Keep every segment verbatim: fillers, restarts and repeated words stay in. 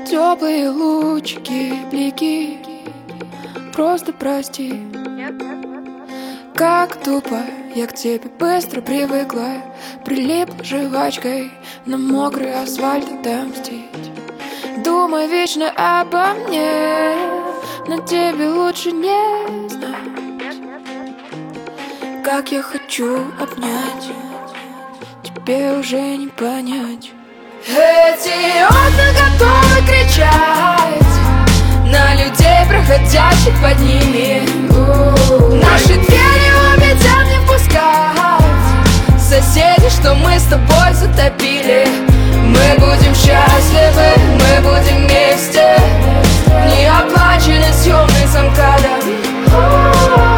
Теплые лучики, блики, просто прости. Как тупо, я к тебе быстро привыкла, прилипла жвачкой на мокрый асфальт отомстить. Думай вечно обо мне, но тебе лучше не знать. Как я хочу обнять, тебе уже не понять. Эти окна готовы кричать на людей, проходящих под ними. Наши двери обещают не впускать соседи, что мы с тобой затопили. Мы будем счастливы, мы будем вместе, неоплаченный съемный за МКАДом.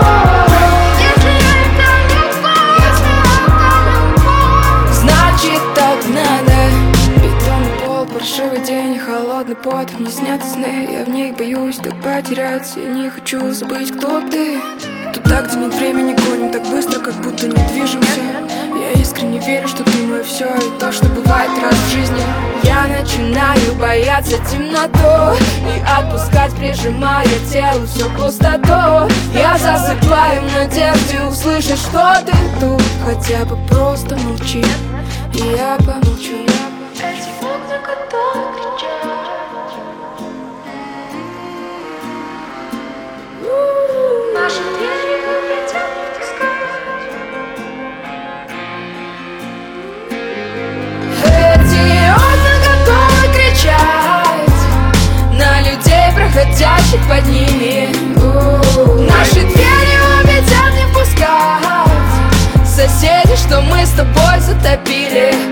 Значит так надо. Бетонный пол, паршивый день, холодный пот. Мне снятся сны, я в них боюсь так потеряться. Я не хочу забыть, кто ты. Туда, где нет времени, гоним так быстро, как будто не движемся. Я искренне верю, что ты мое все, и то, что бывает раз в жизни. Я начинаю бояться темноту и отпускать, прижимая телу всю пустоту. Я засыпаю в надежде услышать, что ты тут. Хотя бы просто молчи, и я помолчу. Эти окна готовы кричать, наши двери хотят не впускать. Эти окна готовы кричать на людей, проходящих под ними. Наши двери обещают не впускать соседи, что мы с тобой затопили.